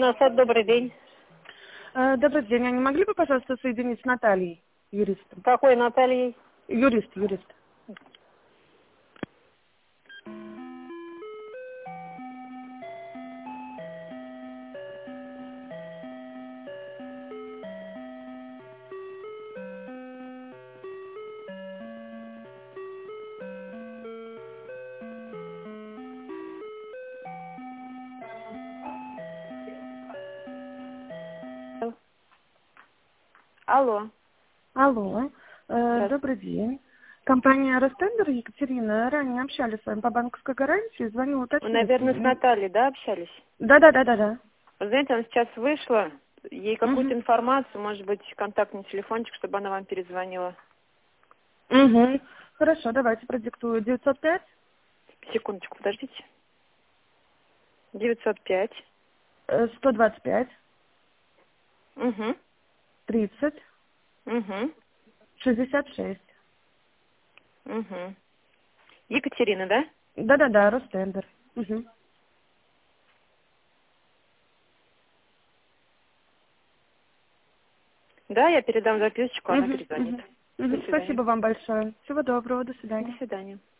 Насад, добрый день. Добрый день. А не могли бы, пожалуйста, соединить с Натальей, юристом? Какой Натальей? Юрист. Алло. Алло. Добрый день. Компания Ростендер, Екатерина, ранее общались с вами по банковской гарантии, звоню Вы, уточнить. наверное, с Натальей, да, общались? Да. Вы знаете, она сейчас вышла. Ей какую-то информацию, может быть, контактный телефончик, чтобы она вам перезвонила. Хорошо, давайте продиктую. 905 Секундочку, подождите. 905. 125 Угу. 30 Угу. 66. Угу. Екатерина, да? Да, Ростендер. Да, я передам записочку, она перезвонит. До свидания. Спасибо вам большое. Всего доброго, до свидания. До свидания.